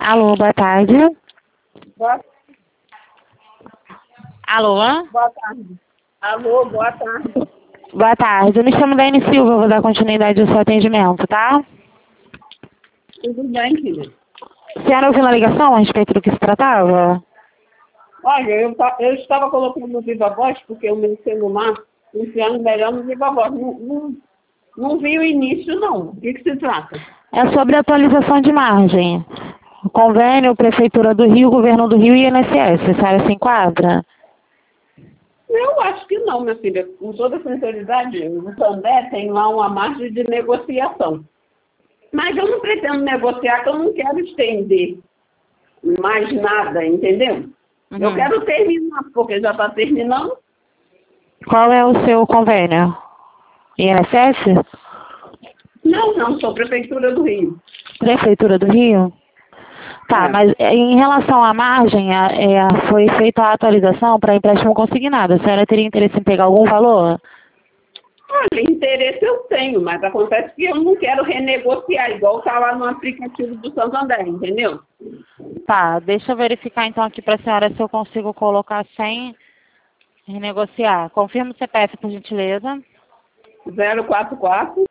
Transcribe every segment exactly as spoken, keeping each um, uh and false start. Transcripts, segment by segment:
Alô, boa tarde. Boa, Alô? boa tarde. Alô, boa tarde. Boa tarde. Eu me chamo Dani Silva, vou dar continuidade ao seu atendimento, tá? Tudo bem, filha? A senhora ouviu na ligação a respeito do que se tratava? Olha, eu, ta- eu estava colocando no Viva Voz, porque o meu celular funciona melhor no Viva Voz. Não, não, não vi o início, não. O que, que se trata? É sobre atualização de margem. Convênio, Prefeitura do Rio, Governo do Rio e I N S S. A senhora se enquadra? Eu acho que não, minha filha. Com toda sinceridade, o Sandé tem lá uma margem de negociação. Mas eu não pretendo negociar, que eu não quero estender mais nada, entendeu? Eu Uhum. quero terminar, porque já está terminando. Qual é o seu convênio? I N S S? Não, não, sou Prefeitura do Rio. Prefeitura do Rio? Tá, É. mas é, em relação à margem, a- é, foi feita a atualização para empréstimo consignado. A senhora teria interesse em pegar algum valor? Olha, interesse eu tenho, mas acontece que eu não quero renegociar, igual está lá no aplicativo do Santander, entendeu? Tá, deixa eu verificar então aqui para a senhora se eu consigo colocar sem renegociar. Confirma o C P F, por gentileza. zero quatro quatro,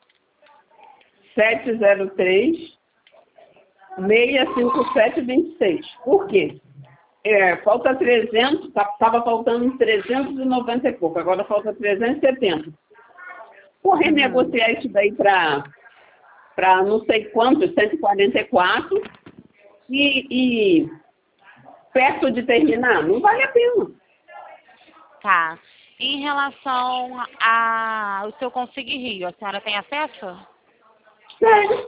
sete zero três, seis cinco sete dois seis. Por quê? É, falta trezentos, estava faltando trezentos e noventa e pouco, agora falta trezentos e setenta. Vou renegociar isso daí para para não sei quanto, cento e quarenta e quatro, e, e perto de terminar, não vale a pena. Tá. Em relação a o seu Consigue Rio, a senhora tem acesso? Sério.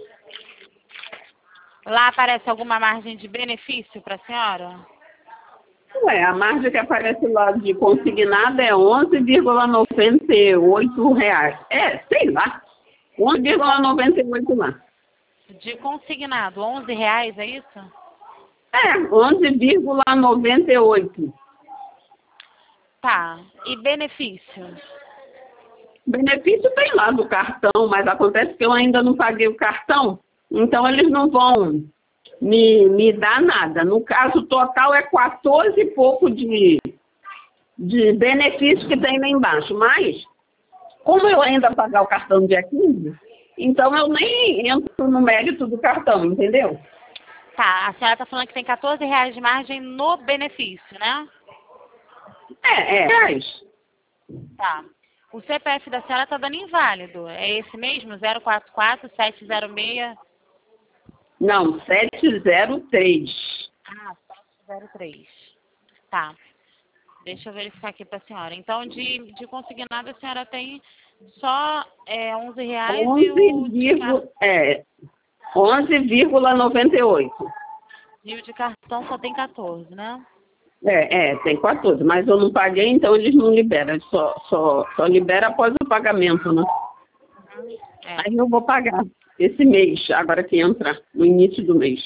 Lá aparece alguma margem de benefício para a senhora? Ué, a margem que aparece lá de consignada é onze vírgula noventa e oito reais. É, sei lá. onze vírgula noventa e oito lá. De consignado, onze reais, é isso? É, onze vírgula noventa e oito. Tá. E benefício? Benefício tem lá do cartão, mas acontece que eu ainda não paguei o cartão, então eles não vão me, me dar nada. No caso, total é quatorze e pouco de, de benefício que tem lá embaixo. Mas, como eu ainda pagar o cartão dia quinze, então eu nem entro no mérito do cartão, entendeu? Tá, a senhora tá falando que tem quatorze reais de margem no benefício, né? É, é. Reais. Tá. O C P F da senhora tá dando inválido. É esse mesmo? zero quatro quatro, sete zero seis. Não, sete zero três. Ah, sete zero três. Tá. Deixa eu verificar aqui pra senhora. Então, de, de consignado, a senhora tem só é, onze reais e o de, car- É, onze vírgula noventa e oito. e o de cartão só tem quatorze, né? É, é, tem quatorze, mas eu não paguei, então eles não liberam, eles só, só, só libera após o pagamento, né? É. Aí eu vou pagar esse mês, agora que entra, no início do mês.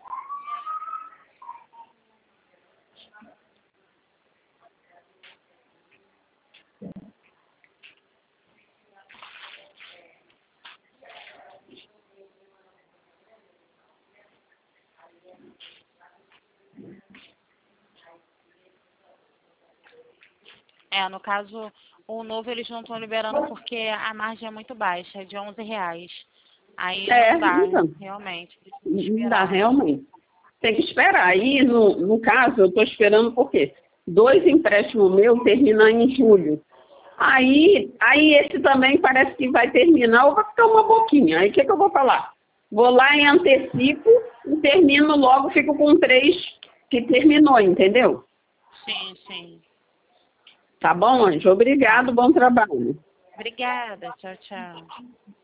É, no caso, o novo eles não estão liberando porque a margem é muito baixa, é de onze reais. Aí É, não dá, então, realmente. Tem que não dá esperar. realmente. Tem que esperar. Aí, no, no caso, eu estou esperando por quê? Dois empréstimos meus terminam em julho. Aí, aí esse também parece que vai terminar ou vai ficar uma boquinha. Aí o que, que eu vou falar? Vou lá em antecipo e termino logo, fico com três que terminou, entendeu? Sim, sim. Tá bom, Anjo? Obrigado, bom trabalho. Obrigada. Tchau, tchau.